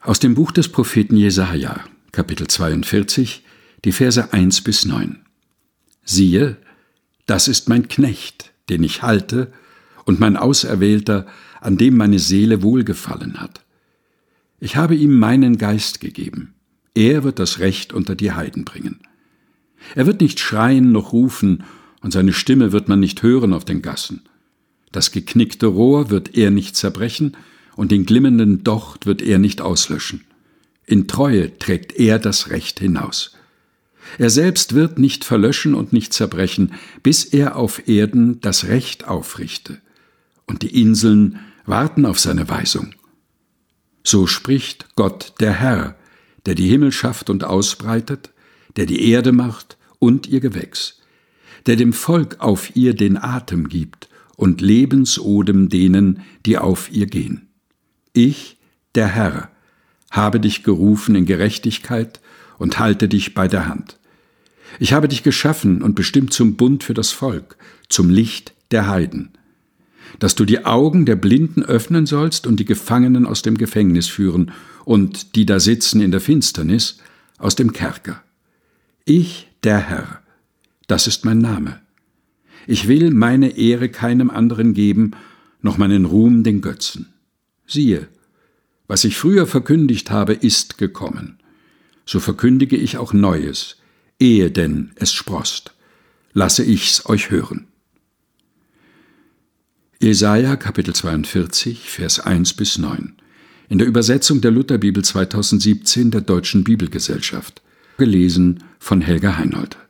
Aus dem Buch des Propheten Jesaja, Kapitel 42, die Verse 1-9. Siehe, das ist mein Knecht, den ich halte, und mein Auserwählter, an dem meine Seele wohlgefallen hat. Ich habe ihm meinen Geist gegeben. Er wird das Recht unter die Heiden bringen. Er wird nicht schreien noch rufen, und seine Stimme wird man nicht hören auf den Gassen. Das geknickte Rohr wird er nicht zerbrechen, und den glimmenden Docht wird er nicht auslöschen. In Treue trägt er das Recht hinaus. Er selbst wird nicht verlöschen und nicht zerbrechen, bis er auf Erden das Recht aufrichte. Und die Inseln warten auf seine Weisung. So spricht Gott der Herr, der die Himmel schafft und ausbreitet, der die Erde macht und ihr Gewächs, der dem Volk auf ihr den Atem gibt und Lebensodem denen, die auf ihr gehen. Ich, der Herr, habe dich gerufen in Gerechtigkeit und halte dich bei der Hand. Ich habe dich geschaffen und bestimmt zum Bund für das Volk, zum Licht der Heiden, dass du die Augen der Blinden öffnen sollst und die Gefangenen aus dem Gefängnis führen und die da sitzen in der Finsternis aus dem Kerker. Ich, der Herr, das ist mein Name. Ich will meine Ehre keinem anderen geben, noch meinen Ruhm den Götzen. Siehe, was ich früher verkündigt habe, ist gekommen. So verkündige ich auch Neues, ehe denn es sproßt. Lasse ich's euch hören. Jesaja, Kapitel 42, Vers 1-9. In der Übersetzung der Lutherbibel 2017 der Deutschen Bibelgesellschaft. Gelesen von Helga Heinold.